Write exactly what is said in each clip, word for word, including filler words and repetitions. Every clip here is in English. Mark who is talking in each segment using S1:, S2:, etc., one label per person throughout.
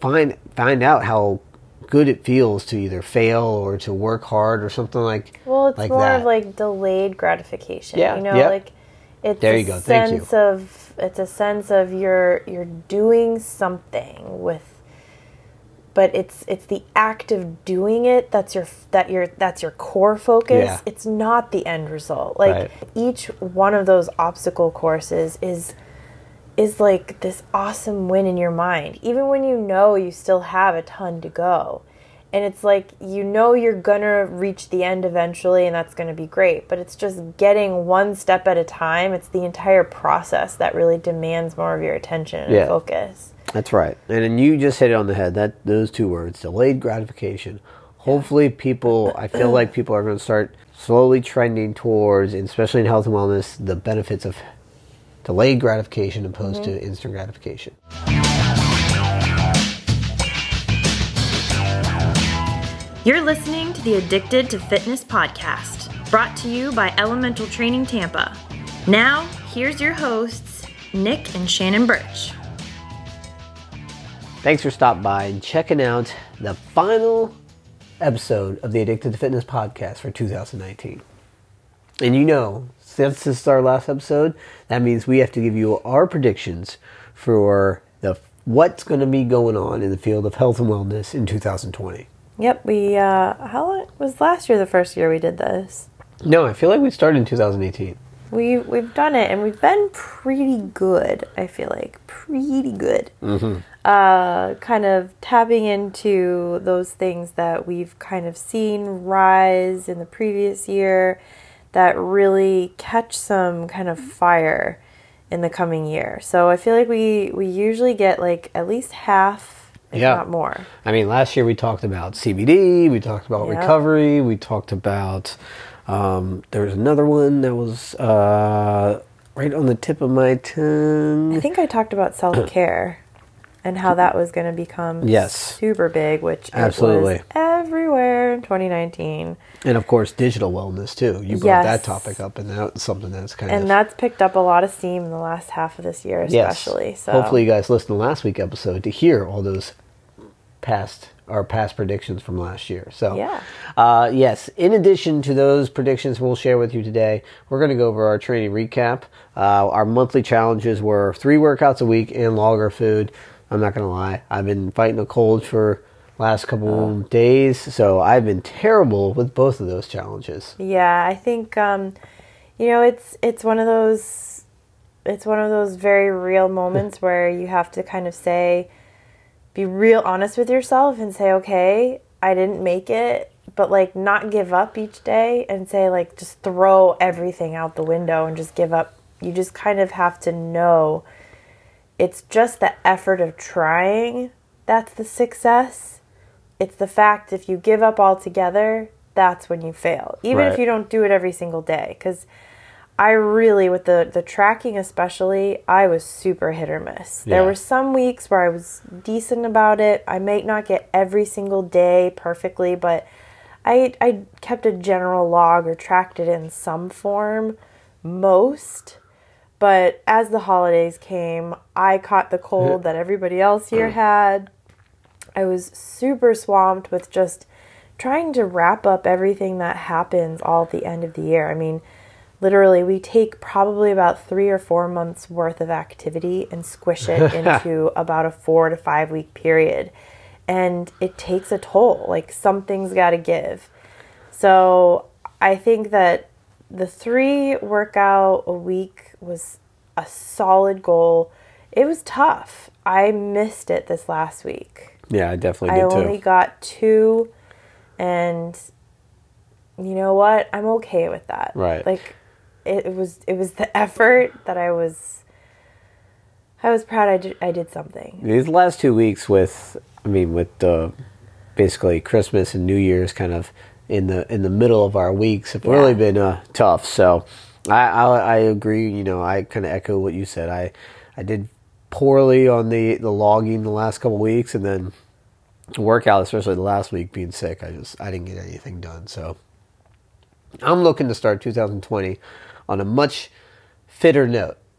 S1: find find out how good it feels to either fail or to work hard or something like
S2: well it's
S1: like
S2: more
S1: that.
S2: of like delayed gratification.
S1: Yeah,
S2: you know
S1: yep.
S2: like it's
S1: there
S2: a
S1: you go. Thank
S2: sense
S1: you.
S2: of it's a sense of you're you're doing something with, but it's it's the act of doing it that's your that your that's your core focus.
S1: Yeah.
S2: It's not the end result. Like
S1: Right.
S2: each one of those obstacle courses is is like this awesome win in your mind, even when you know you still have a ton to go. And it's like, you know you're gonna reach the end eventually, and that's gonna be great, but it's just getting one step at a time. It's the entire process that really demands more of your attention and
S1: Yeah.
S2: focus.
S1: That's right. And then you just hit it on the head. That those two words, delayed gratification. Hopefully people, I feel like people are going to start slowly trending towards, especially in health and wellness, the benefits of delayed gratification opposed mm-hmm. to instant gratification.
S3: You're listening to the Addicted to Fitness podcast, brought to you by Elemental Training Tampa. Now, here's your hosts, Nick and Shannon Birch.
S1: Thanks for stopping by and checking out the final episode of the Addicted to Fitness podcast for two thousand nineteen. And you know, since this is our last episode, that means we have to give you our predictions for the what's going to be going on in the field of health and wellness in two thousand twenty.
S2: Yep, we, uh, how long, was last year the first year we did this?
S1: No, I feel like we started in two thousand eighteen.
S2: We, we've done it, and we've been pretty good, I feel like. Pretty good.
S1: Mm-hmm.
S2: Uh, kind of tapping into those things that we've kind of seen rise in the previous year that really catch some kind of fire in the coming year. So I feel like we, we usually get like at least half, if
S1: yeah.
S2: not more.
S1: I mean, last year we talked about C B D, we talked about
S2: yeah.
S1: recovery, we talked about, um, there was another one that was uh, right on the tip of my tongue.
S2: I think I talked about self-care. And how that was going to become
S1: yes.
S2: super big, which
S1: Absolutely.
S2: It was everywhere in twenty nineteen.
S1: And of course, digital wellness too. You brought
S2: yes.
S1: that topic up, and that's something that's kind
S2: and
S1: of...
S2: And that's picked up a lot of steam in the last half of this year, especially.
S1: Yes.
S2: So
S1: hopefully you guys listened to last week's episode to hear all those past our past predictions from last year. So
S2: yeah.
S1: uh, yes, in addition to those predictions we'll share with you today, we're going to go over our training recap. Uh, our monthly challenges were three workouts a week and longer food. I'm not going to lie. I've been fighting a cold for last couple oh. days, so I've been terrible with both of those challenges.
S2: Yeah, I think um, you know, it's it's one of those it's one of those very real moments where you have to kind of say, be real honest with yourself and say, okay, I didn't make it, but like not give up each day and say like just throw everything out the window and just give up. You just kind of have to know it's just the effort of trying that's the success. It's the fact if you give up altogether, that's when you fail. Even
S1: right.
S2: if you don't do it every single day. Because I really, with the, the tracking especially, I was super hit or miss.
S1: Yeah.
S2: There were some weeks where I was decent about it. I might not get every single day perfectly, but I, I kept a general log or tracked it in some form, most. But as the holidays came, I caught the cold that everybody else here had. I was super swamped with just trying to wrap up everything that happens all at the end of the year. I mean, literally, we take probably about three or four months worth of activity and squish it into about a four to five week period. And it takes a toll. Like, something's got to give. So I think that the three workout a week was a solid goal. It was tough. I missed it this last week.
S1: Yeah, I definitely did
S2: I
S1: too.
S2: only got two, and you know what? I'm okay with that.
S1: Right.
S2: Like, it, it was it was the effort that I was I was proud I did, I did something.
S1: These last two weeks with, I mean, with uh, basically Christmas and New Year's kind of in the in the middle of our weeks have
S2: Yeah.
S1: really been uh, tough. So I, I I agree. You know, I kind of echo what you said. I I did poorly on the, the logging the last couple of weeks, and then the workout, especially the last week being sick, I just I didn't get anything done. So I'm looking to start two thousand twenty on a much fitter note.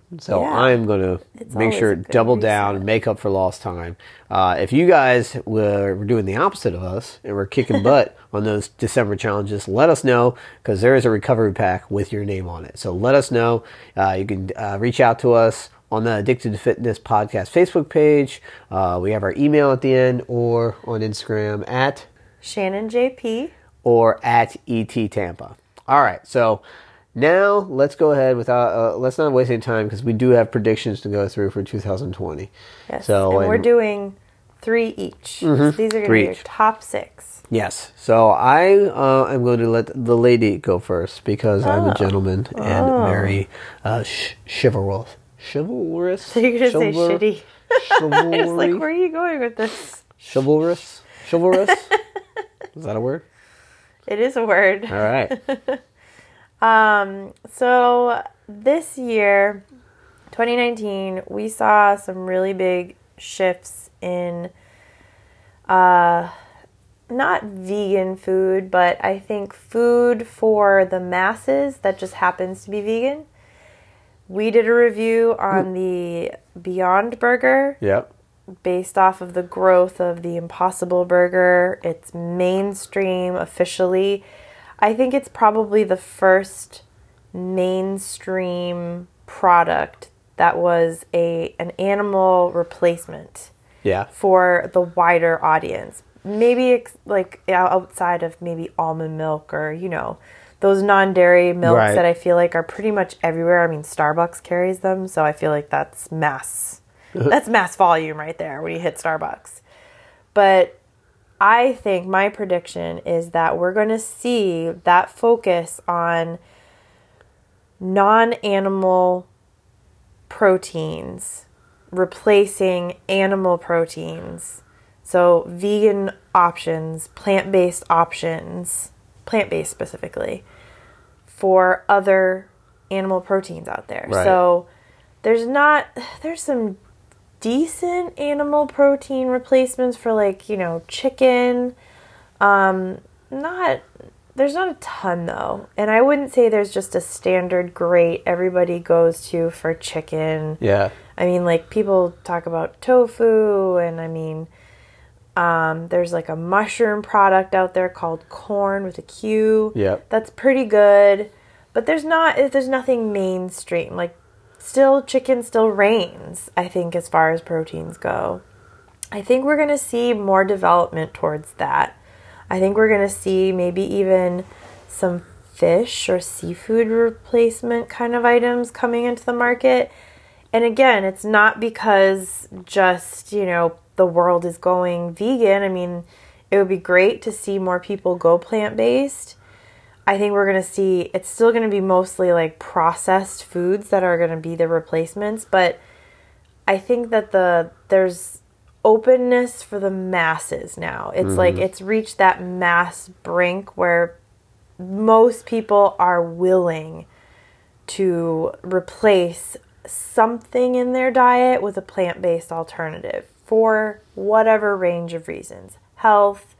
S1: So
S2: Yeah.
S1: I'm going to
S2: It's
S1: make
S2: always
S1: sure
S2: a good
S1: double down
S2: reset.
S1: and make up for lost time. Uh, if you guys were, were doing the opposite of us and were kicking butt on those December challenges, let us know, because there is a recovery pack with your name on it. So let us know. Uh, you can uh, reach out to us on the Addicted to Fitness podcast Facebook page. Uh, we have our email at the end, or on Instagram at
S2: Shannon J P.
S1: or at E T Tampa. All right, so now let's go ahead without uh, let's not waste any time, because we do have predictions to go through for two thousand twenty.
S2: Yes,
S1: So
S2: and we're
S1: and-
S2: doing three each. So these are going to
S1: Three
S2: be your
S1: each.
S2: top six.
S1: Yes. So I uh, am going to let the lady go first, because I'm a gentleman and very uh, sh- chivalrous. Chivalrous?
S2: So you're going to say
S1: Chival-
S2: shitty. I was like,
S1: Chivalry?
S2: where are you going with this?
S1: Chivalrous? Chivalrous? Is that a word?
S2: It is a word.
S1: All right.
S2: Um, so this year, twenty nineteen, we saw some really big shifts in uh not vegan food, but I think food for the masses that just happens to be vegan. We did a review on the Beyond Burger
S1: Yep.
S2: based off of the growth of the Impossible Burger. It's mainstream officially. I think it's probably the first mainstream product that was a an animal replacement
S1: Yeah.
S2: for the wider audience. Maybe ex- like outside of maybe almond milk, or, you know, those non-dairy milks
S1: Right.
S2: that I feel like are pretty much everywhere. I mean, Starbucks carries them, so I feel like that's mass. That's mass volume right there when you hit Starbucks. But I think my prediction is that we're going to see that focus on non-animal proteins replacing animal proteins. So vegan options, plant-based options, plant-based specifically, for other animal proteins out there.
S1: Right.
S2: So there's not, there's some decent animal protein replacements for, like, you know, chicken. Um, not, there's not a ton though. And I wouldn't say there's just a standard great everybody goes to for chicken.
S1: Yeah.
S2: I mean, like, people talk about tofu, and I mean, um, there's like a mushroom product out there called Corn with a Q.
S1: Yep.
S2: That's pretty good, but there's not, there's nothing mainstream. Like, still, chicken still reigns, I think, as far as proteins go. I think we're going to see more development towards that. I think we're going to see maybe even some fish or seafood replacement kind of items coming into the market. And again, it's not because just, you know, the world is going vegan. I mean, it would be great to see more people go plant-based. I think we're going to see, it's still going to be mostly like processed foods that are going to be the replacements. But I think that the there's openness for the masses now. It's mm-hmm. like it's reached that mass brink where most people are willing to replace something in their diet with a plant-based alternative for whatever range of reasons. Health,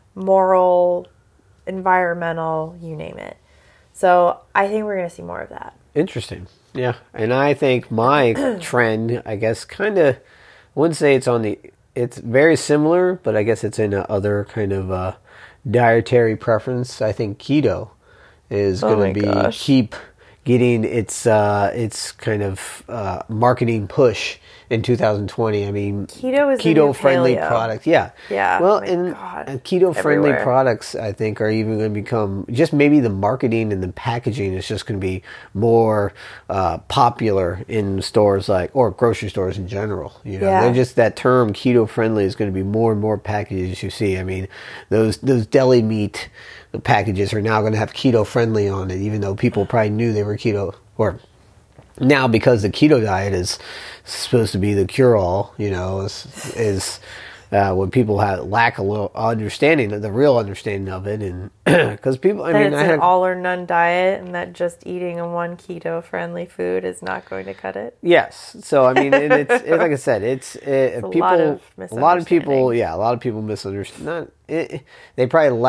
S2: moral, environmental, you name it. So I think we're going to see more of that.
S1: Interesting. Yeah. And I think my trend, I guess, kind of, I wouldn't say it's on the, it's very similar, but I guess it's in a other kind of uh, dietary preference. I think keto is
S2: Oh
S1: going
S2: my
S1: to be,
S2: gosh.
S1: keep getting its, uh, its kind of uh, marketing push in two thousand twenty. I mean,
S2: Keto is the new
S1: keto-friendly
S2: paleo.
S1: products. Yeah.
S2: Yeah.
S1: Well,
S2: Oh my
S1: and,
S2: God.
S1: and keto-friendly
S2: Everywhere.
S1: products, I think, are even going to become, just maybe the marketing and the packaging is just going to be more uh, popular in stores like, or grocery stores in general. You know,
S2: Yeah.
S1: they're just, that term keto-friendly is going to be more and more packages you see. I mean, those those deli meat packages are now going to have keto-friendly on it, even though people probably knew they were keto, or now because the keto diet is supposed to be the cure-all, you know, is, is uh, when people have lack a little understanding of the real understanding of it, and because people, I
S2: That
S1: mean,
S2: it's
S1: I
S2: an
S1: had,
S2: all or none diet, and that just eating a one keto friendly food is not going to cut it.
S1: yes, so I mean, and it's it, like I said, it's, it,
S2: a
S1: people,
S2: lot of
S1: a lot of people,
S2: misunderstanding.
S1: yeah, a lot of people misunderstand. Not it, they probably la-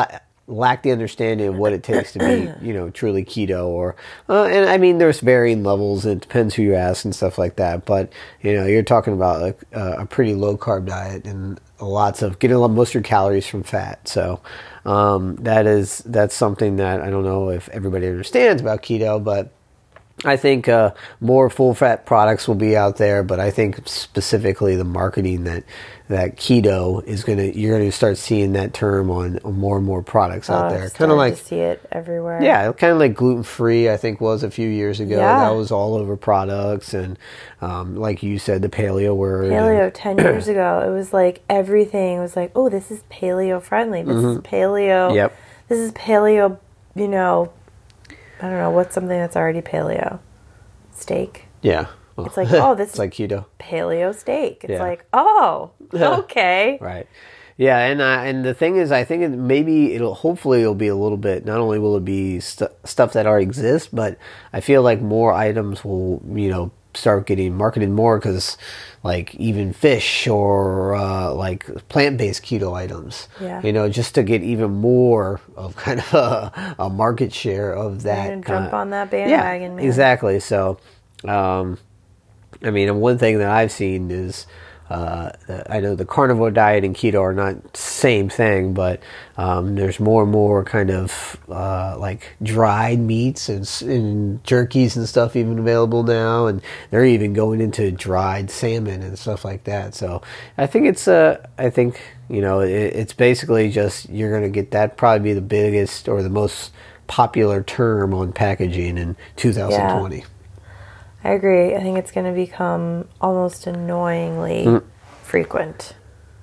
S1: lack the understanding of what it takes to be, you know, truly keto. Or, uh, and I mean, there's varying levels. And it depends who you ask and stuff like that. But you know, you're talking about a, a pretty low carb diet and lots of getting a lot, most of your calories from fat. So um, that is that's something that I don't know if everybody understands about keto, but I think uh, more full-fat products will be out there, but I think specifically the marketing that that keto is gonna you're gonna start seeing that term on, on more and more products out
S2: Oh,
S1: there.
S2: Kind
S1: of like
S2: to see it everywhere.
S1: Yeah, kind of like gluten-free. I think was a few years ago.
S2: Yeah.
S1: That was all over products, and um, like you said, the paleo word.
S2: Paleo ten years ago, it was like everything was like, oh, this is paleo friendly. This mm-hmm. is paleo.
S1: Yep.
S2: This is paleo. You know. I don't know, what's something that's already paleo? Steak.
S1: Yeah.
S2: Well, it's like, oh, this
S1: it's like keto.
S2: Paleo steak. It's
S1: yeah.
S2: like, oh, okay.
S1: Right. Yeah, and uh, and the thing is, I think it, maybe it'll, hopefully it'll be a little bit, not only will it be st- stuff that already exists, but I feel like more items will, you know, start getting marketed more, because like even fish or uh, like plant-based keto items,
S2: yeah.
S1: you know, just to get even more of kind of a, a market share of that.
S2: You're gonna jump
S1: uh,
S2: on that bandwagon,
S1: yeah,
S2: man.
S1: Exactly. So, um, I mean, and one thing that I've seen is, Uh, I know the carnivore diet and keto are not the same thing, but um, there's more and more kind of uh, like dried meats and, and jerkies and stuff even available now, and they're even going into dried salmon and stuff like that. So I think it's uh, I think you know it, it's basically just you're going to get that probably be the biggest or the most popular term on packaging in two thousand twenty.
S2: Yeah. I agree. I think it's going to become almost annoyingly mm. frequent.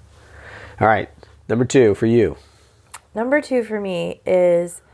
S1: All right. Number two for you.
S2: Number two for me is,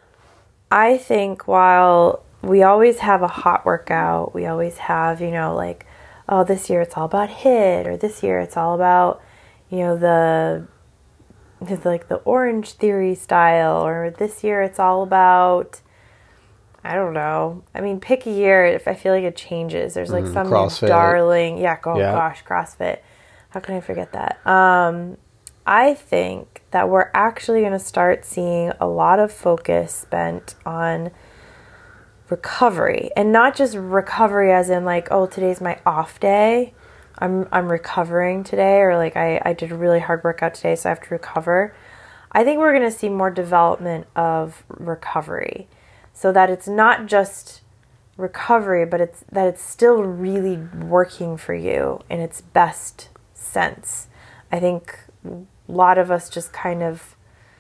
S2: I think while we always have a hot workout, we always have, you know, like, oh, this year it's all about HIIT, or this year it's all about, you know, the, it's like the Orange Theory style, or this year it's all about, I don't know. I mean, pick a year. If I feel like it changes. There's like mm, some CrossFit. darling. Yeah, oh yeah. gosh, CrossFit. How can I forget that? Um, I think that we're actually going to start seeing a lot of focus spent on recovery, and not just recovery as in like, oh, today's my off day. I'm I'm recovering today, or like I, I did a really hard workout today, so I have to recover. I think we're going to see more development of recovery. So that it's not just recovery, but it's that it's still really working for you in its best sense. I think a lot of us just kind of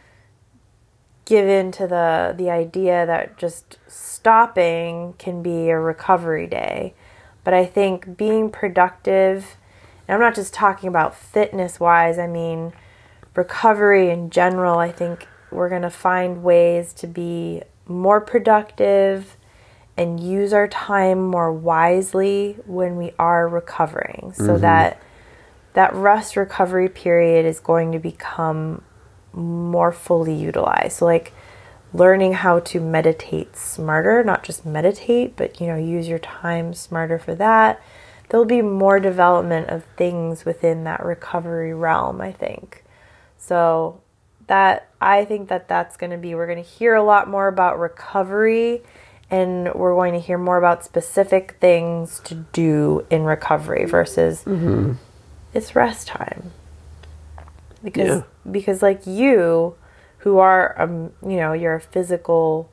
S2: give in to the, the idea that just stopping can be a recovery day. But I think being productive, and I'm not just talking about fitness-wise, I mean recovery in general. I think we're going to find ways to be more productive and use our time more wisely when we are recovering, so mm-hmm. that that rest recovery period is going to become more fully utilized. So like learning how to meditate smarter, not just meditate, but you know, use your time smarter for that. There'll be more development of things within that recovery realm, I think. So that I think that that's going to be, we're going to hear a lot more about recovery, and we're going to hear more about specific things to do in recovery versus mm-hmm. it's rest time. Because yeah. because like you, who are um you know, you're a physical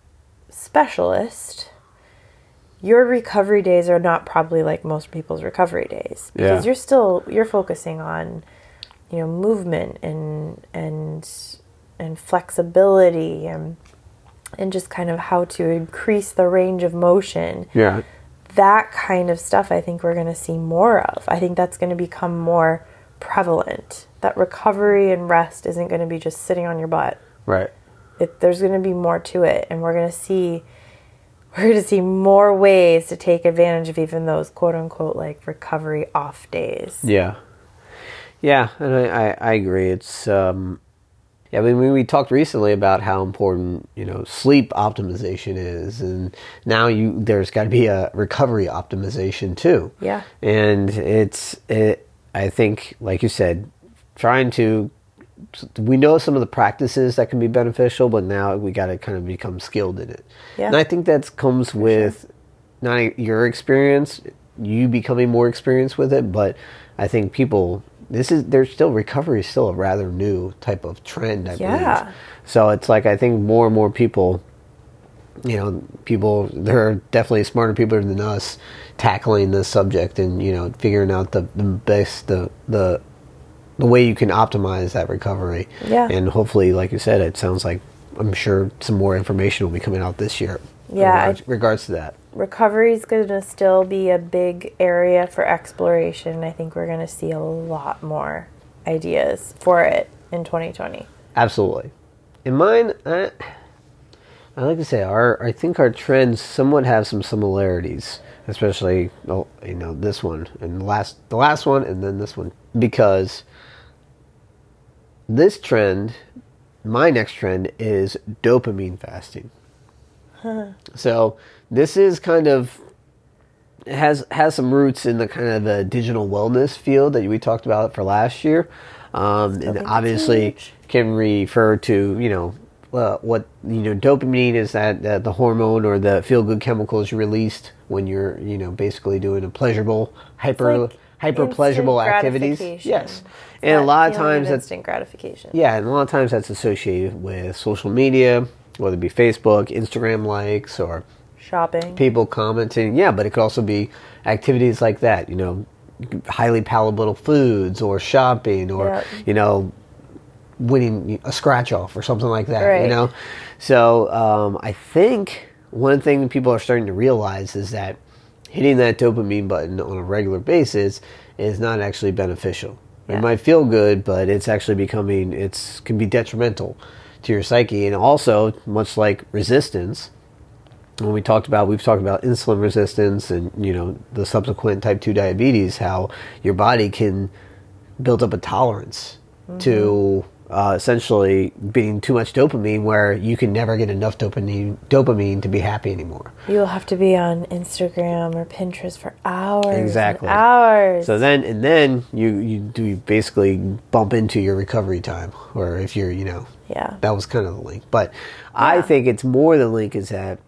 S2: specialist, your recovery days are not probably like most people's recovery days, because yeah. you're still you're focusing on, you know, movement and and and flexibility and and just kind of how to increase the range of motion.
S1: Yeah.
S2: That kind of stuff I think we're going to see more of. I think that's going to become more prevalent. That recovery and rest isn't going to be just sitting on your butt.
S1: Right.
S2: It, there's going to be more to it, and we're going to see we're going to see more ways to take advantage of even those quote unquote like recovery off days.
S1: Yeah. Yeah, and I, I, I agree. It's um, yeah. I mean, we, we talked recently about how important, you know, sleep optimization is, and now you there's got to be a recovery optimization too.
S2: Yeah.
S1: And it's it. I think, like you said, trying to we know some of the practices that can be beneficial, but now we got to kind of become skilled in it.
S2: Yeah.
S1: And I think that comes with sure. not your experience, you becoming more experienced with it, but I think people, this is, there's still, recovery is still a rather new type of trend, I
S2: yeah.
S1: believe. So it's like, I think more and more people, you know, people, there are definitely smarter people than us tackling this subject and, you know, figuring out the, the best, the, the, the way you can optimize that recovery.
S2: Yeah.
S1: And hopefully, like you said, it sounds like, I'm sure some more information will be coming out this year.
S2: Yeah.
S1: In regards, regards to that.
S2: Recovery is going to still be a big area for exploration. I think we're going to see a lot more ideas for it in twenty twenty.
S1: Absolutely. In mine, I, I like to say, our I think our trends somewhat have some similarities, especially, oh, you know, this one and the last, the last one, and then this one, because this trend, my next trend, is dopamine fasting. Huh. So this is kind of has has some roots in the kind of the digital wellness field that we talked about for last year, um, and obviously can refer to, you know, uh, what, you know, dopamine is that uh, the hormone or the feel good chemicals you released when you're, you know, basically doing a pleasurable hyper
S2: like
S1: hyper pleasurable activities. Yes. And a lot of times that's
S2: instant gratification.
S1: Yeah, and a lot of times that's associated with social media, whether it be Facebook, Instagram likes, or
S2: shopping,
S1: people commenting. Yeah, but it could also be activities like that, you know, highly palatable foods, or shopping, or yep. you know, winning a scratch off or something like that. Right. You know, so um, I think one thing people are starting to realize is that hitting that dopamine button on a regular basis is not actually beneficial. Yeah. It might feel good, but it's actually becoming, it's can be detrimental to your psyche. And also, much like resistance, when we talked about, we've talked about insulin resistance and, you know, the subsequent type two diabetes, how your body can build up a tolerance mm-hmm. to uh, essentially being too much dopamine, where you can never get enough dopamine dopamine to be happy anymore.
S2: You'll have to be on Instagram or Pinterest for hours.
S1: Exactly.
S2: And hours.
S1: So then, and then you, you do basically bump into your recovery time, or if you're, you know,
S2: yeah,
S1: that was kind of the link. But yeah. I think it's more the link is that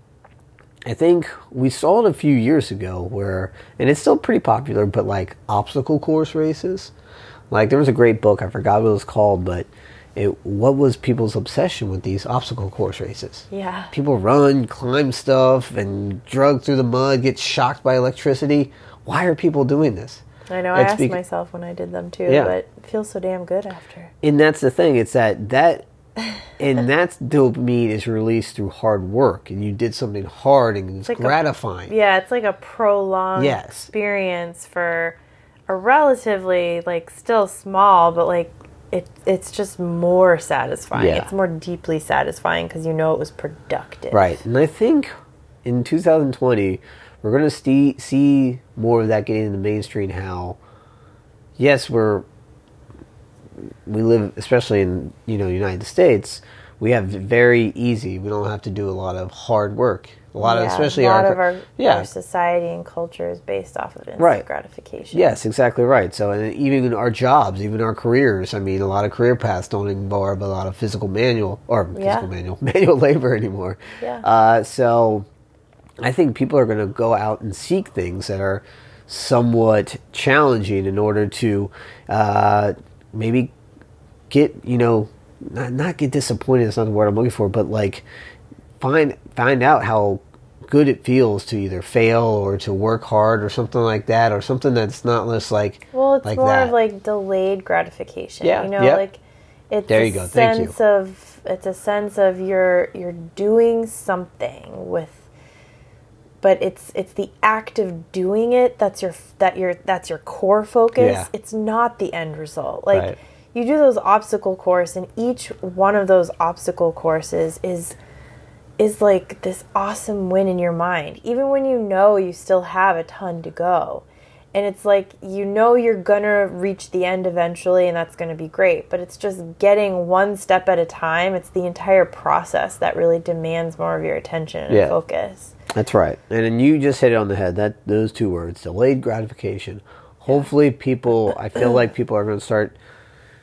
S1: I think we saw it a few years ago where, and it's still pretty popular, but like obstacle course races. Like there was a great book, I forgot what it was called, but it, what was people's obsession with these obstacle course races?
S2: Yeah.
S1: People run, climb stuff, and drug through the mud, get shocked by electricity. Why are people doing this?
S2: I know,
S1: it's
S2: I asked
S1: bec-
S2: myself when I did them too,
S1: yeah.
S2: but it feels so damn good after.
S1: And that's the thing, it's that that and that's dopamine is released through hard work, and you did something hard and it's, it's like gratifying.
S2: A, yeah, it's like a prolonged
S1: yes.
S2: experience for a relatively, like, still small, but like it it's just more satisfying.
S1: Yeah.
S2: It's more deeply satisfying because you know it was productive.
S1: Right. And I think in two thousand twenty we're going to see see more of that getting in the mainstream. How yes, we're we live, especially in, you know, United States, we have very easy. We don't have to do a lot of hard work. A lot
S2: yeah,
S1: of, especially
S2: a lot
S1: our,
S2: of our,
S1: yeah.
S2: our society and culture is based off of instant
S1: right.
S2: gratification.
S1: Yes, exactly right. So, and even our jobs, even our careers. I mean, a lot of career paths don't involve a lot of physical manual or
S2: yeah.
S1: physical manual manual labor anymore.
S2: Yeah.
S1: Uh, so, I think people are going to go out and seek things that are somewhat challenging in order to uh, maybe get, you know, not not get disappointed. That's not the word I'm looking for, but like find find out how good it feels to either fail or to work hard or something like that, or something that's not just like
S2: well, it's
S1: like
S2: more
S1: that.
S2: of like delayed gratification.
S1: Yeah,
S2: you know,
S1: yep.
S2: like it's
S1: there
S2: a
S1: you go. Thank
S2: sense
S1: you.
S2: of it's a sense of you're you're doing something with. But it's it's the act of doing it that's your that your that's your core focus.
S1: Yeah.
S2: It's not the end result. Like
S1: right.
S2: you do those obstacle course, and each one of those obstacle courses is is like this awesome win in your mind. Even when you know you still have a ton to go. And it's like, you know you're gonna reach the end eventually, and that's gonna be great. But it's just getting one step at a time. It's the entire process that really demands more of your attention and
S1: yeah.
S2: focus.
S1: That's right. And then you just hit it on the head. That those two words, delayed gratification. Hopefully people, I feel like people are going to start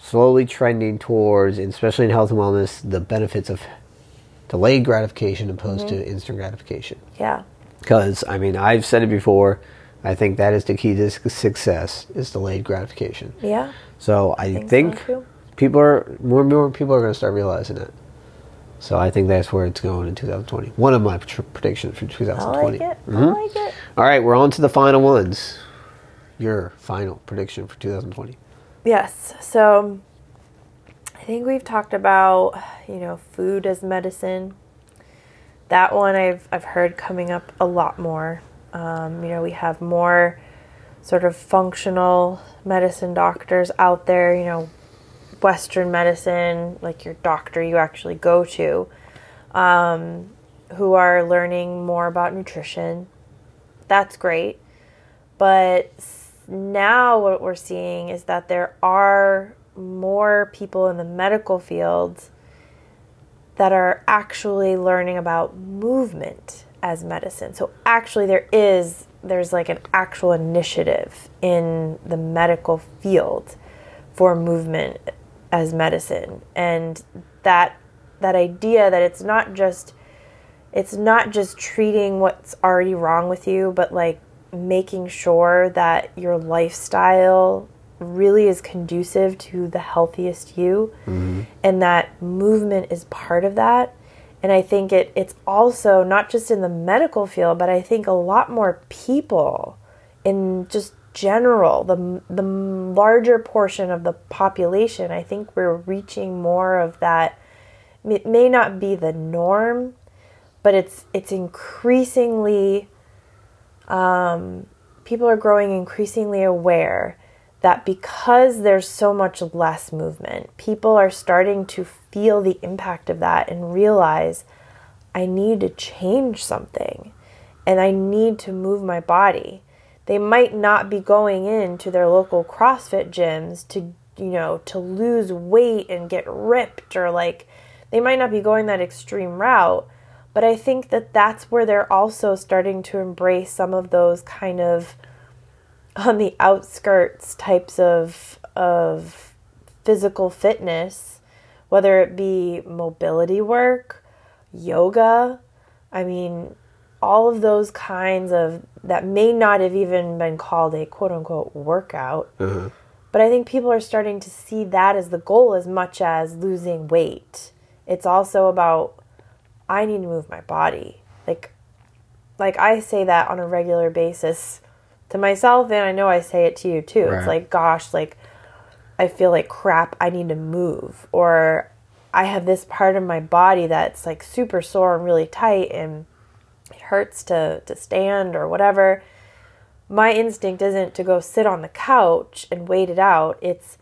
S1: slowly trending towards, especially in health and wellness, the benefits of delayed gratification opposed mm-hmm. to instant gratification.
S2: Yeah.
S1: Because, I mean, I've said it before, I think that is the key to success, is delayed gratification.
S2: Yeah.
S1: So I, I think, think so people are, more and more people are going to start realizing that. So I think that's where it's going in two thousand twenty. One of my tr- predictions for two thousand twenty.
S2: I like it.
S1: Mm-hmm.
S2: I like it.
S1: All right, we're on to the final ones. Your final prediction for two thousand twenty.
S2: Yes. So I think we've talked about, you know, food as medicine. That one I've I've heard coming up a lot more. Um, you know, we have more sort of functional medicine doctors out there, you know, Western medicine, like your doctor you actually go to, um, who are learning more about nutrition. That's great. But now what we're seeing is that there are more people in the medical field that are actually learning about movement as medicine. So actually there is, there's like an actual initiative in the medical field for movement as medicine. And that that idea that it's not just it's not just treating what's already wrong with you, but like making sure that your lifestyle really is conducive to the healthiest you, mm-hmm. and that movement is part of that. And I think it it's also not just in the medical field, but I think a lot more people in just general, the the larger portion of the population, I think we're reaching more of that. It may not be the norm, but it's it's increasingly, um, people are growing increasingly aware that because there's so much less movement, people are starting to feel the impact of that and realize, I need to change something and I need to move my body. They might not be going into their local CrossFit gyms to, you know, to lose weight and get ripped, or like, they might not be going that extreme route, but I think that that's where they're also starting to embrace some of those kind of on the outskirts types of of physical fitness, whether it be mobility work, yoga. I mean, all of those kinds of, that may not have even been called a quote-unquote workout. Uh-huh. But I think people are starting to see that as the goal as much as losing weight. It's also about, I need to move my body. Like, like I say that on a regular basis to myself, and I know I say it to you too. Right. It's like, gosh, like, I feel like crap, I need to move. Or I have this part of my body that's like super sore and really tight and it hurts to, to stand or whatever. My instinct isn't to go sit on the couch and wait it out. It's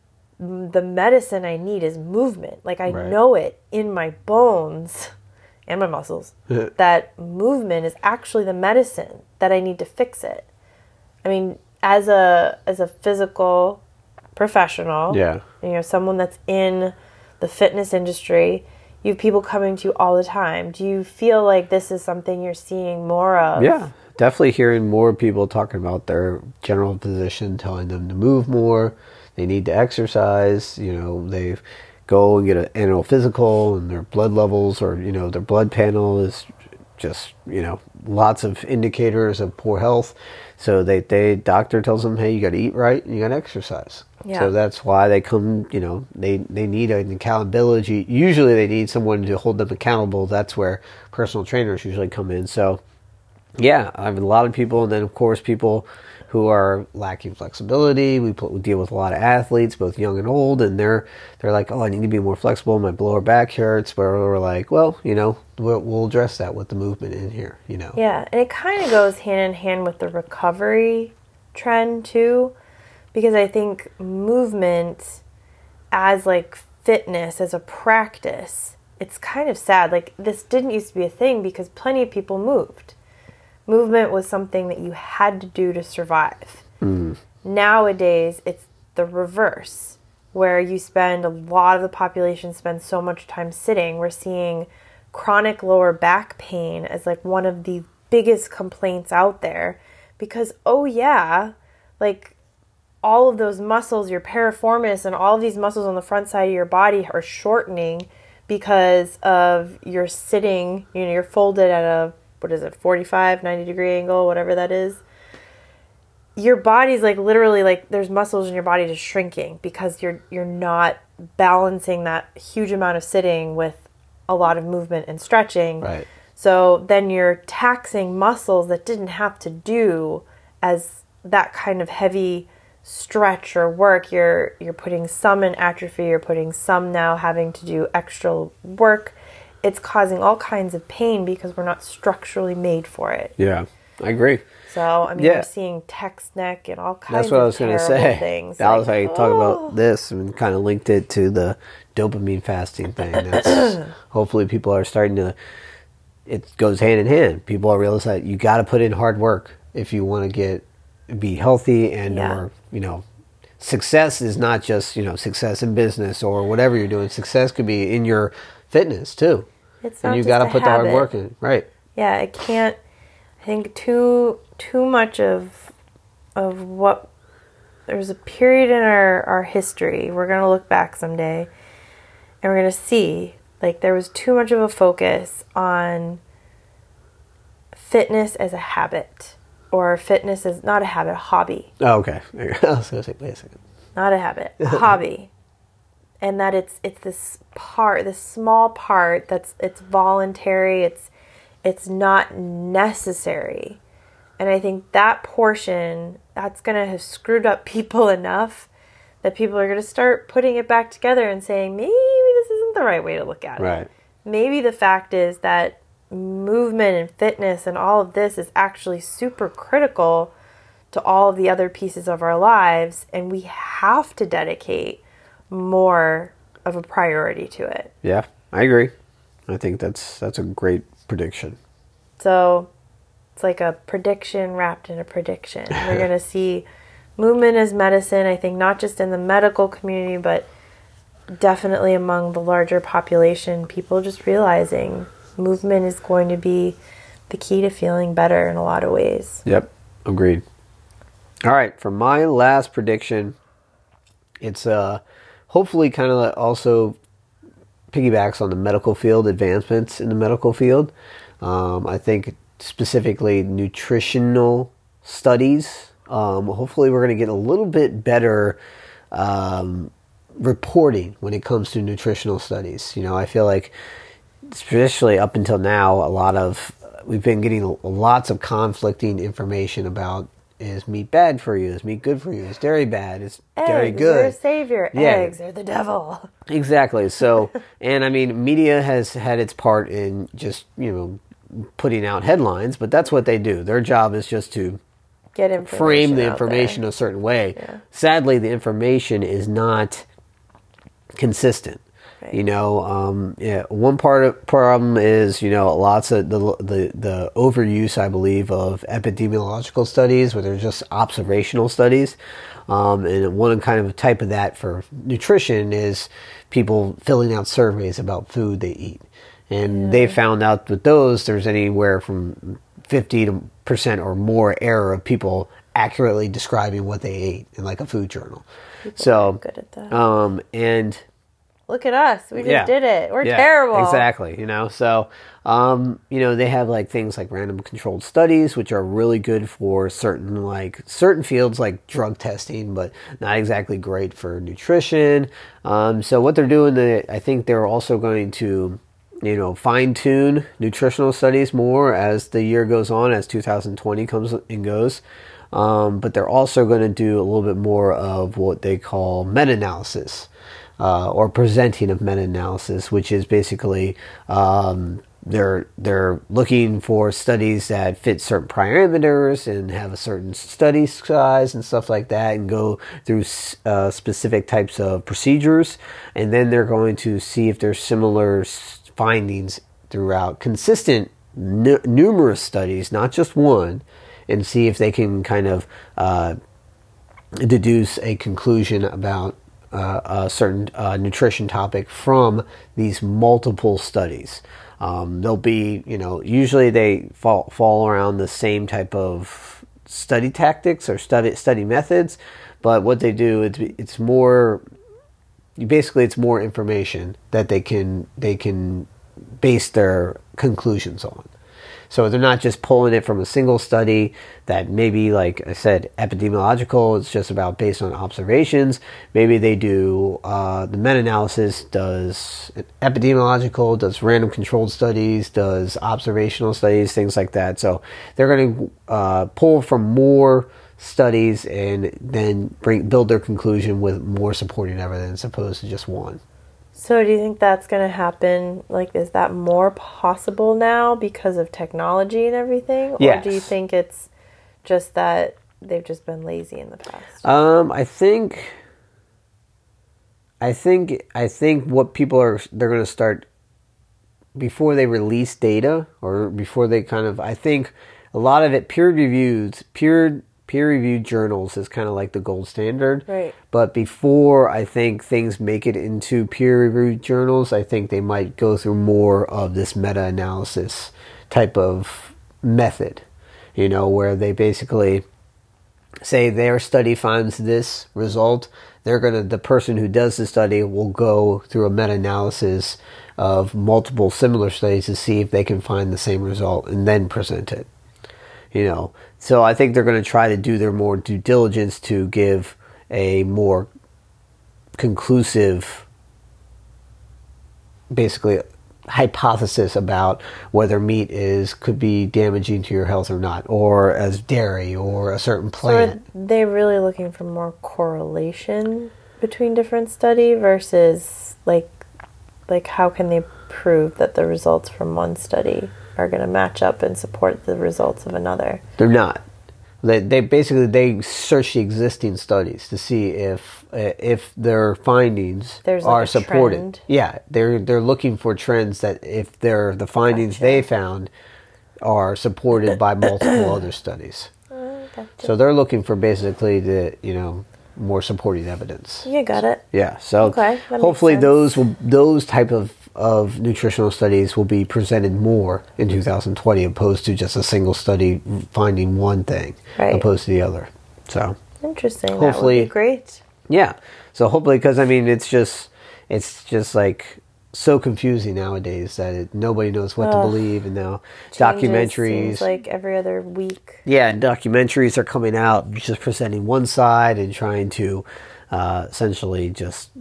S2: the medicine I need is movement. Like, I right. know it in my bones and my muscles that movement is actually the medicine, that I need to fix it. I mean, as a as a physical professional,
S1: yeah.
S2: you know, someone that's in the fitness industry, you have people coming to you all the time. Do you feel like this is something you're seeing more of?
S1: Yeah, definitely hearing more people talking about their general physician telling them to move more. They need to exercise. You know, they go and get an annual physical, and their blood levels, or you know, their blood panel is just, you know, lots of indicators of poor health. So they, they doctor tells them, hey, you got to eat right and you got to exercise. Yeah. So that's why they come, you know, they, they need an accountability. Usually they need someone to hold them accountable. That's where personal trainers usually come in. So yeah, I have a lot of people. And then of course people who are lacking flexibility. We, put, we deal with a lot of athletes, both young and old, and they're they're like, oh, I need to be more flexible. My lower back hurts. Where we're like, well, you know, we'll, we'll address that with the movement in here, you know.
S2: Yeah, and it kind of goes hand in hand with the recovery trend too, because I think movement as like fitness, as a practice, it's kind of sad. Like, this didn't used to be a thing because plenty of people moved. Movement was something that you had to do to survive. Mm. Nowadays, it's the reverse, where you spend, a lot of the population spends so much time sitting. We're seeing chronic lower back pain as like one of the biggest complaints out there because, oh yeah, like all of those muscles, your piriformis and all of these muscles on the front side of your body are shortening because of your sitting, you know, you're folded at a, what is it, forty-five, ninety degree angle, whatever that is. Your body's like literally like there's muscles in your body just shrinking because you're you're not balancing that huge amount of sitting with a lot of movement and stretching.
S1: Right.
S2: So then you're taxing muscles that didn't have to do as that kind of heavy stretch or work. You're you're putting some in atrophy, you're putting some now having to do extra work. It's causing all kinds of pain because we're not structurally made for it.
S1: Yeah, I agree.
S2: So, I mean,
S1: Yeah.
S2: we're seeing text neck and all kinds
S1: That's what
S2: of
S1: I was going to
S2: terrible
S1: say.
S2: things.
S1: That
S2: like,
S1: was how you talk
S2: oh.
S1: about this and kind of linked it to the dopamine fasting thing. That's hopefully people are starting to. It goes hand in hand. People are realizing that you got to put in hard work if you want to get be healthy and
S2: Yeah.
S1: or you know, success is not just you know success in business or whatever you're doing. Success could be in your fitness too.
S2: It's
S1: and
S2: not
S1: you
S2: just
S1: got to
S2: a
S1: put the hard
S2: habit.
S1: work in, right?
S2: Yeah, it can't. I think too too much of of what there's a period in our our history. We're gonna look back someday, and we're gonna see like there was too much of a focus on fitness as a habit, or fitness as not a habit, a hobby.
S1: Oh, okay. I was going to say, wait a second.
S2: Not a habit, a hobby. And that it's it's this part, this small part that's it's voluntary, it's it's not necessary. And I think that portion, that's going to have screwed up people enough that people are going to start putting it back together and saying, maybe this isn't the right way to look at it.
S1: Right.
S2: Maybe the fact is that movement and fitness and all of this is actually super critical to all of the other pieces of our lives, and we have to dedicate more of a priority to it.
S1: Yeah, I agree. I think that's that's a great prediction.
S2: So it's like a prediction wrapped in a prediction. We're going to see movement as medicine, I think not just in the medical community, but definitely among the larger population, people just realizing movement is going to be the key to feeling better in a lot of ways.
S1: Yep, agreed. All right, for my last prediction, it's uh, hopefully kind of also piggybacks on the medical field, advancements in the medical field. Um, I think specifically nutritional studies. Um, hopefully we're going to get a little bit better um, reporting when it comes to nutritional studies. You know, I feel like especially up until now, a lot of, we've been getting lots of conflicting information about, is meat bad for you? Is meat good for you? Is dairy bad? Is dairy
S2: Eggs
S1: good?
S2: are a savior.
S1: Yeah.
S2: Eggs are the devil.
S1: Exactly. So, and I mean, media has had its part in just, you know, putting out headlines, but that's what they do. Their job is just to
S2: Get information
S1: frame the
S2: out
S1: information
S2: there.
S1: a certain way.
S2: Yeah.
S1: Sadly, the information is not consistent.
S2: Right.
S1: You know, um, yeah, one part of problem is, you know, lots of the, the the overuse, I believe, of epidemiological studies, where they're just observational studies. Um, and one kind of type of that for nutrition is people filling out surveys about food they eat. And
S2: Yeah.
S1: they found out with those, there's anywhere from fifty percent or more error of people accurately describing what they ate in like a food journal.
S2: People
S1: So,
S2: aren't good at that.
S1: um, and
S2: Look at us. We just
S1: yeah.
S2: did it. We're
S1: Yeah,
S2: terrible.
S1: Exactly. You know, so, um, you know, they have like things like random controlled studies, which are really good for certain, like certain fields like drug testing, but not exactly great for nutrition. Um, so what they're doing, they, I think they're also going to, you know, fine tune nutritional studies more as the year goes on, as two thousand twenty comes and goes. Um, but they're also going to do a little bit more of what they call meta-analysis. Uh, or presenting of meta-analysis, which is basically um, they're they're looking for studies that fit certain parameters and have a certain study size and stuff like that, and go through uh, specific types of procedures, and then they're going to see if there's similar findings throughout consistent n- numerous studies, not just one, and see if they can kind of uh, deduce a conclusion about Uh, a certain uh, nutrition topic from these multiple studies. Um, they'll be, you know, usually they fall fall around the same type of study tactics or study study methods, but what they do, it's it's more basically it's more information that they can they can base their conclusions on. So they're not just pulling it from a single study that maybe, like I said, epidemiological, it's just about based on observations. Maybe they do, uh, the meta-analysis does epidemiological, does random controlled studies, does observational studies, things like that. So they're going to uh, pull from more studies and then bring build their conclusion with more supporting evidence opposed to just one.
S2: So do you think that's going to happen? Like, is that more possible now because of technology and everything?
S1: Yes.
S2: Or do you think it's just that they've just been lazy in the past?
S1: Um, I think, I think, I think what people are, they're going to start, before they release data or before they kind of, I think a lot of it, peer reviewed, peer peer-reviewed journals is kind of like the gold standard.
S2: Right.
S1: But before I think things make it into peer-reviewed journals, I think they might go through more of this meta-analysis type of method, you know, where they basically say their study finds this result. They're going to, the person who does the study will go through a meta-analysis of multiple similar studies to see if they can find the same result and then present it. You know, so I think they're going to try to do their more due diligence to give a more conclusive, basically, hypothesis about whether meat is could be damaging to your health or not, or as dairy or a certain plant.
S2: So are they really looking for more correlation between different study versus like, like how can they prove that the results from one study are going to match up and support the results of another?
S1: They're not. They, they basically they search the existing studies to see if uh, if their findings
S2: There's like
S1: are
S2: a
S1: supported.
S2: trend.
S1: Yeah, they're they're looking for trends that if they're the findings
S2: Gotcha.
S1: they found are supported by multiple other studies.
S2: Oh, gotcha.
S1: So they're looking for basically the you know more supporting evidence.
S2: You got it.
S1: Yeah. So
S2: Okay, that makes
S1: hopefully
S2: sense.
S1: those will those type of of nutritional studies will be presented more in two thousand twenty opposed to just a single study finding one thing
S2: Right.
S1: opposed to the other. So
S2: Interesting.
S1: Hopefully-
S2: That would be great.
S1: yeah. So hopefully, because I mean, it's just it's just like so confusing nowadays that it, nobody knows what to
S2: Ugh.
S1: believe, and now
S2: Changes
S1: documentaries.
S2: seems like every other week.
S1: Yeah, and documentaries are coming out just presenting one side and trying to uh, essentially just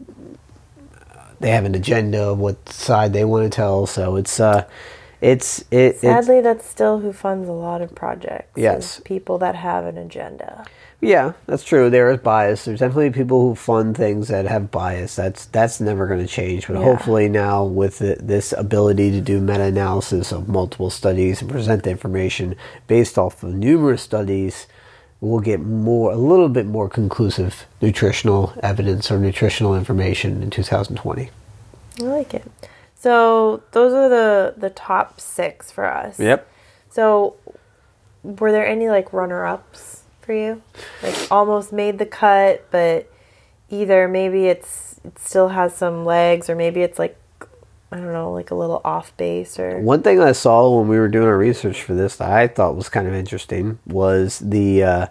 S1: they have an agenda of what side they want to tell. So it's uh, it's it.
S2: Sadly,
S1: it's,
S2: that's still who funds a lot of projects.
S1: Yes.
S2: is people that have an agenda.
S1: yeah, that's true. There is bias. There's definitely people who fund things that have bias. That's that's never going to change. But
S2: Yeah.
S1: hopefully now with the, this ability to do meta-analysis of multiple studies and present the information based off of numerous studies, we'll get more, a little bit more conclusive nutritional evidence or nutritional information in two thousand twenty.
S2: I like it. So those are the the top six for us.
S1: Yep.
S2: So were there any like runner-ups for you? Like almost made the cut, but either maybe it's it still has some legs, or maybe it's like, I don't know, like a little off base or...
S1: One thing I saw when we were doing our research for this that I thought was kind of interesting was the uh,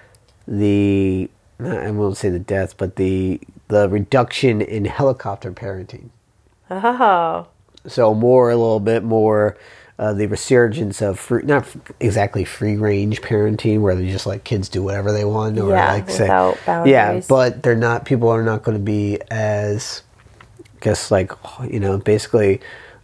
S1: the I won't say the death, but the the reduction in helicopter parenting.
S2: Oh.
S1: So more, a little bit more, uh, the resurgence of free, not f- exactly free range parenting, where they just let kids do whatever they want, or
S2: Yeah,
S1: like say,
S2: without boundaries.
S1: yeah, but they're not. People are not going to be as, I guess, like you know, basically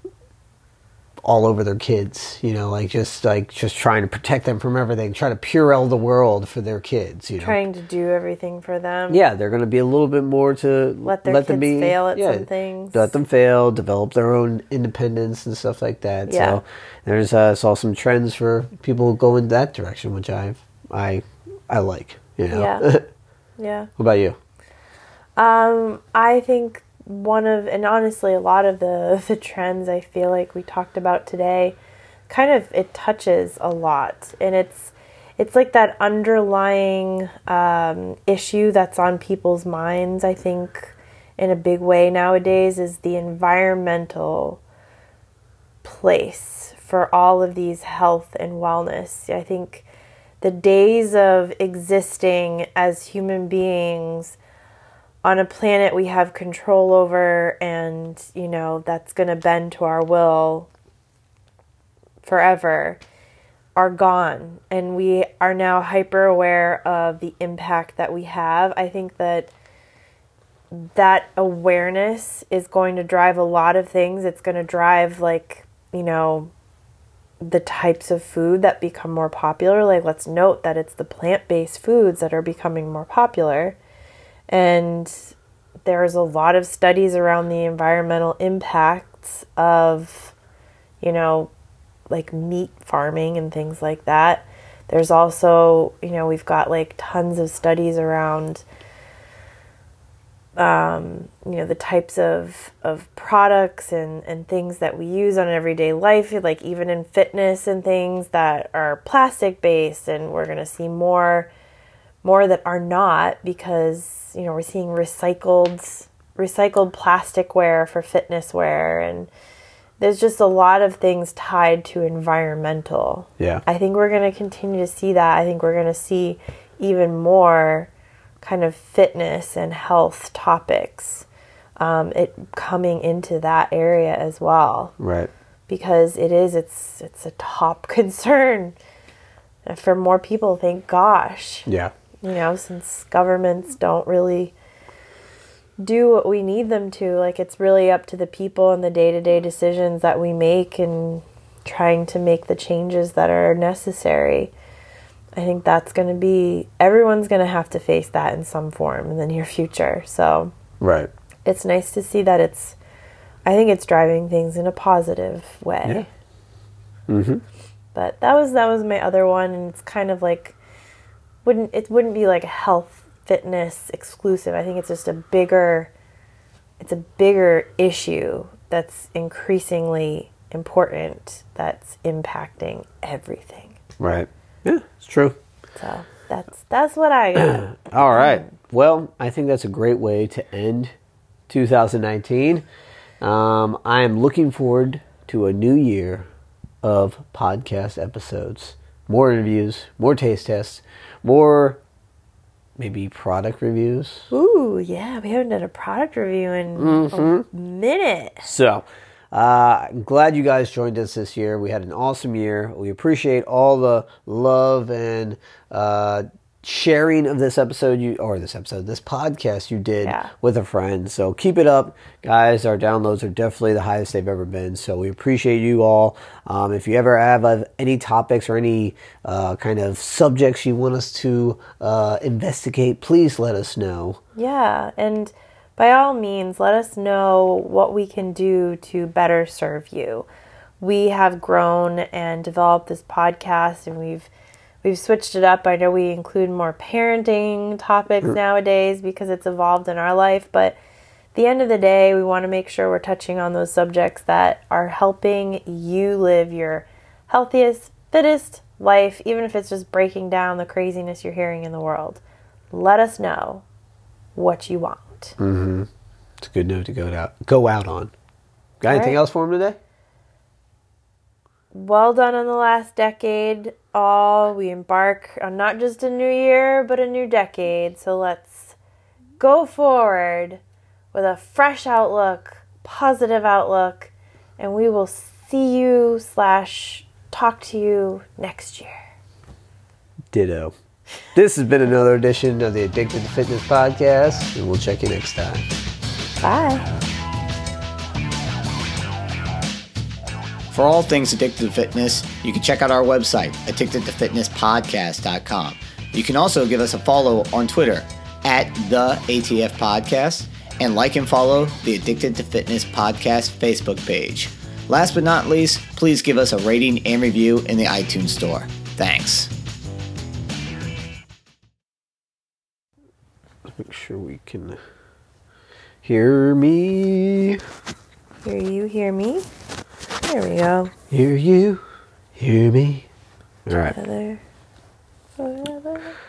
S1: all over their kids, you know, like just like just trying to protect them from everything, trying to Purell the world for their kids, you know.
S2: Trying to do everything for them.
S1: Yeah, they're going to be a little bit more to
S2: Let their
S1: let them
S2: kids
S1: be,
S2: fail at
S1: yeah,
S2: some things.
S1: Let them fail, develop their own independence and stuff like that.
S2: Yeah.
S1: So there's uh, saw some trends for people going that direction, which I I I like. You know.
S2: Yeah. Yeah.
S1: What about you?
S2: Um, I think one of, and honestly, a lot of the, the trends I feel like we talked about today, kind of, it touches a lot. And it's, it's like that underlying um, issue that's on people's minds, I think, in a big way nowadays, is the environmental place for all of these health and wellness. I think the days of existing as human beings on a planet we have control over and, you know, that's going to bend to our will forever are gone. And we are now hyper aware of the impact that we have. I think that that awareness is going to drive a lot of things. It's going to drive, like, you know, the types of food that become more popular. Like, let's note that it's the plant-based foods that are becoming more popular. And there's a lot of studies around the environmental impacts of, you know, like meat farming and things like that. There's also, you know, we've got like tons of studies around Um, you know, the types of, of products and, and things that we use on everyday life, like even in fitness and things that are plastic based, and we're going to see more, more that are not, because, you know, we're seeing recycled, recycled plastic wear for fitness wear. And there's just a lot of things tied to environmental.
S1: Yeah.
S2: I think we're going to continue to see that. I think we're going to see even more kind of fitness and health topics, um, it coming into that area as well.
S1: Right.
S2: Because it is, it's it's a top concern for more people, thank gosh.
S1: Yeah.
S2: You know, since governments don't really do what we need them to, like it's really up to the people and the day-to-day decisions that we make and trying to make the changes that are necessary. I think that's going to be, everyone's going to have to face that in some form in the near future. So
S1: right.
S2: It's nice to see that it's, I think it's driving things in a positive way.
S1: Yeah. Mm-hmm.
S2: But that was, that was my other one. And it's kind of like, wouldn't, it wouldn't be like a health fitness exclusive. I think it's just a bigger, it's a bigger issue that's increasingly important, that's impacting everything.
S1: Right. Yeah, it's true.
S2: So that's that's what I got.
S1: All right. Well, I think that's a great way to end two thousand nineteen. Um, I am looking forward to a new year of podcast episodes. More interviews, more taste tests, more maybe product reviews.
S2: Ooh, yeah. We haven't done a product review in mm-hmm. a minute.
S1: So, Uh, I'm glad you guys joined us this year. We had an awesome year. We appreciate all the love and uh, sharing of this episode, you or this episode, this podcast you did
S2: yeah.
S1: with a friend. So keep it up, guys. Our downloads are definitely the highest they've ever been. So we appreciate you all. Um, if you ever have uh, any topics or any uh, kind of subjects you want us to uh, investigate, please let us know.
S2: Yeah, and by all means, let us know what we can do to better serve you. We have grown and developed this podcast, and we've we've switched it up. I know we include more parenting topics mm. nowadays because it's evolved in our life, but at the end of the day, we want to make sure we're touching on those subjects that are helping you live your healthiest, fittest life, even if it's just breaking down the craziness you're hearing in the world. Let us know what you want.
S1: Mm-hmm. It's a good note to go out go out on. Got
S2: All
S1: anything
S2: right.
S1: else for him today?
S2: Well done on the last decade. All we embark on not just a new year, but a new decade. So let's go forward with a fresh outlook, positive outlook, and we will see you slash talk to you next year.
S1: Ditto. This has been another edition of the Addicted to Fitness podcast, and we'll check you next time.
S2: Bye.
S4: For all things Addicted to Fitness, you can check out our website, addicted to fitness podcast dot com. You can also give us a follow on Twitter, at the A T F Podcast, and like and follow the Addicted to Fitness Podcast Facebook page. Last but not least, please give us a rating and review in the iTunes Store. Thanks.
S1: Make sure we can hear me.
S2: Hear you, hear me. There we go.
S1: Hear you, hear me. All right.
S2: Together, forever.